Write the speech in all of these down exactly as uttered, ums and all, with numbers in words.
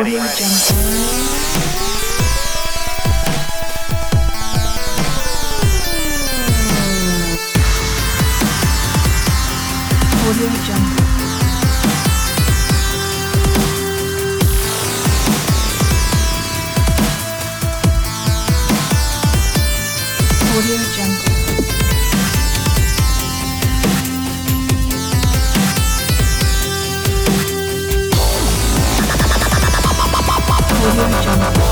ready. Audio Jungle. Audio Jungle. Audio Jungle. Audio Jungle.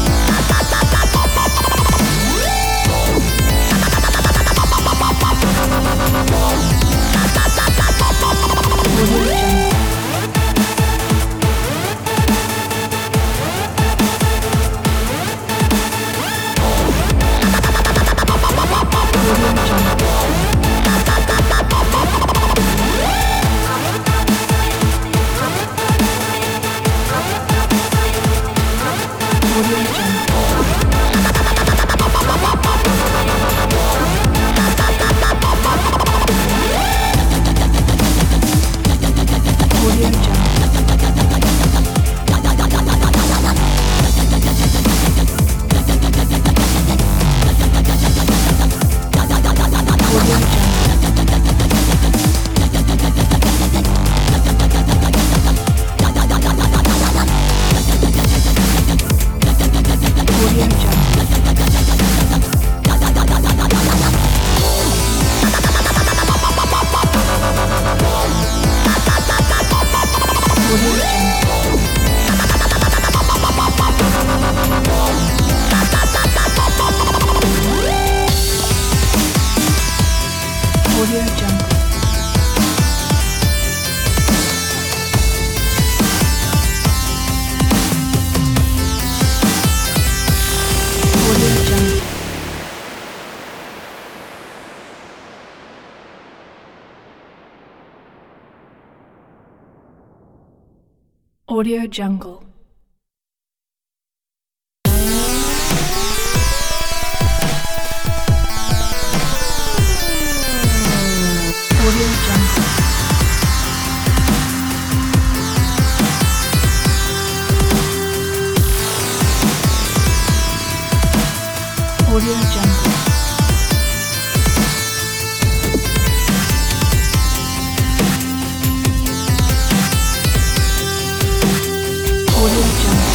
Audio Jungle. Audio Jungle. Audio Jungle. Audio Jungle. Audio Jungle. Audio Jungle. Audio Jungle. Audio Jungle. Audio Jungle. Audio Jungle. Audio Jungle. Audio Jungle. Audio Jungle.